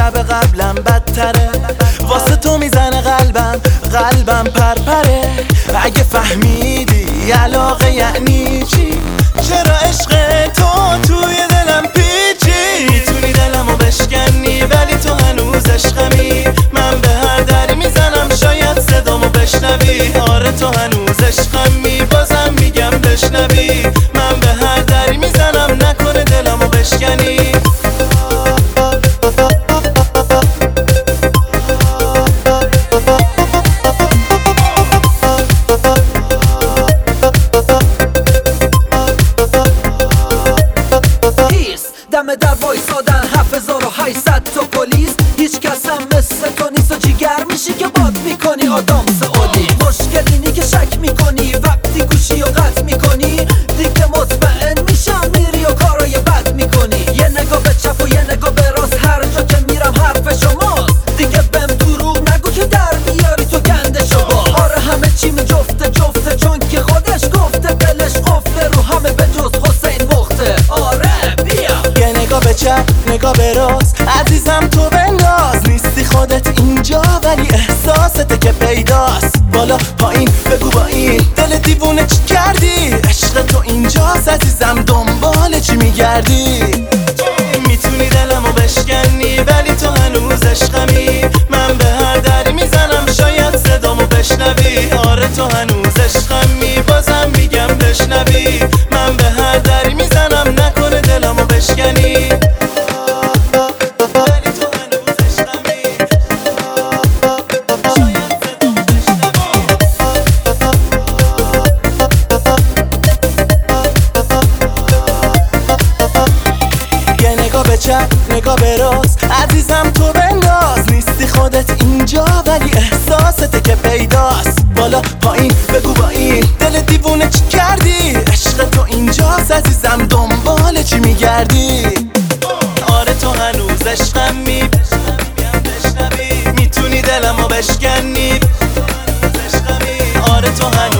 شب قبلم بدتره، واسه تو میزنه قلبم پرپره. اگه فهمیدی علاقه یعنی چی، چرا عشق تو توی دلم پیچی. میتونی دلمو بشکنی ولی تو هنوز عشقمی، من به هر دری میزنم شاید صدامو بشنوی. آره تو هنوز عشقمی، بازم میگم بشنوی. من به هر دری میزنم نکنه دلمو بشکنی. دم در وایسادن 7800 تا پلیس، هیچ کس هم مثل تو نیست و جیگر میشی که باد میکنی آدامس اولی. مشکل اینی که شک میکنی وقتی گوشی و قطع میکنی، دیگه مطمئن میشم میری و کارای بد میکنی. یه نگاه به چپ و یه نگاه به راست، هر جا که میرم حرف شماست. دیگه بهم دروغ نگو که در بیاری تو گندشو با. آره همه چی می جفته چون که خودش گفته، دلش قفله رو همه به جز حسین مخته. آره بیا نگاه به چپ نگاه به راست، عزیزم تو بنداز. نیستی خودت اینجا ولی احساسته که پیداست. بالا پایین بگو با این دل دیوونه چی کردی، عشق تو اینجاست عزیزم دنبال چی میگردی. میتونی دلمو بشکنی ولی تو هنوز عشقمی، من به هر دری میزنم شاید صدامو بشنوی. آره تو هنوز عشقمی، بازم میگم بشنوی. من به هر دری میزنم نکنه دلمو بشکنی. چپ نگاه به راست، عزیزم تو بنداز. نیستی خودت اینجا ولی احساسته که پیداست. بالا پایین بگو با این دل دیوونه چی کردی، عشق تو اینجاست عزیزم دنبال چی میگردی. آره تو هنوز عشقمی، میتونی دلمو بشکنی. آره تو هنوز